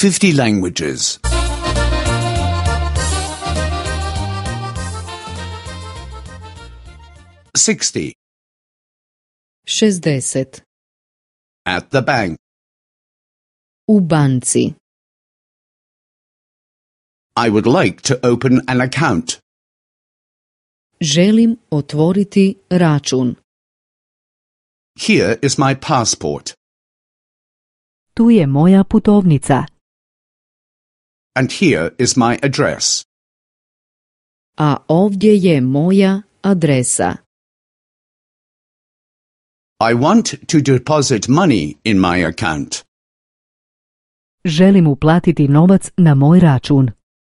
50 languages. 60. 60. At the bank. U banci. I would like to open an account. Želim otvoriti račun. Here is my passport. Tu je moja putovnica. And here is my address. A ovdje je moja adresa. I want to deposit money in my account. Želim uplatiti novac na moj račun.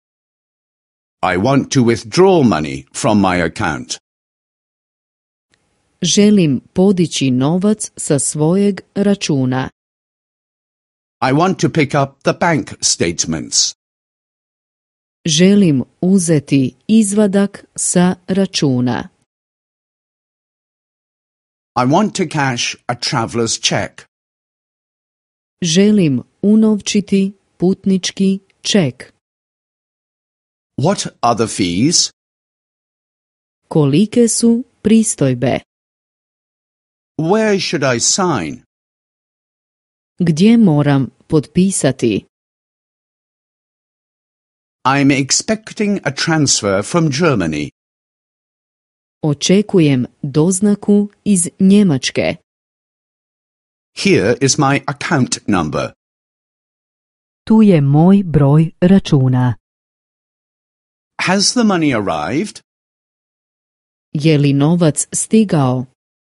I want to withdraw money from my account. Želim podići novac sa svojeg računa. I want to pick up the bank statements. Želim uzeti izvadak sa računa. I want to cash a traveler's check. Želim unovčiti putnički ček. What are the fees? Kolike su pristojbe? Where should I sign? Gdje moram potpisati? I'm expecting a transfer from Germany. Očekujem doznaku iz Njemačke. Here is my account number. Tu je moj broj računa. Has the money arrived? Je li novac stigao?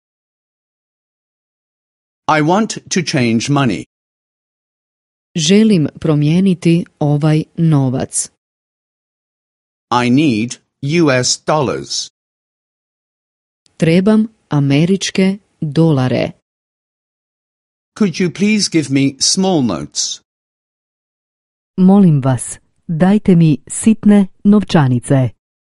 I want to change money. Želim promijeniti ovaj novac. I need US dollars. Trebam američke dolare. Could you please give me small notes? Molim vas, dajte mi sitne novčanice.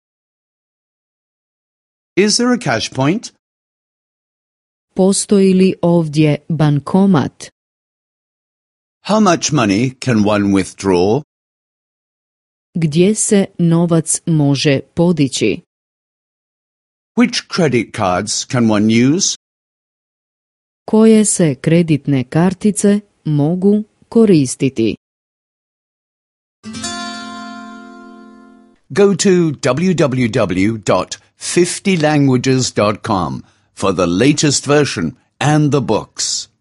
Is there a cash point? Postoji li ovdje bankomat? How much money can one withdraw? Gdje se novac može podići? Which credit cards can one use? Koje se kreditne kartice mogu koristiti? Go to www.50languages.com for the latest version and the books.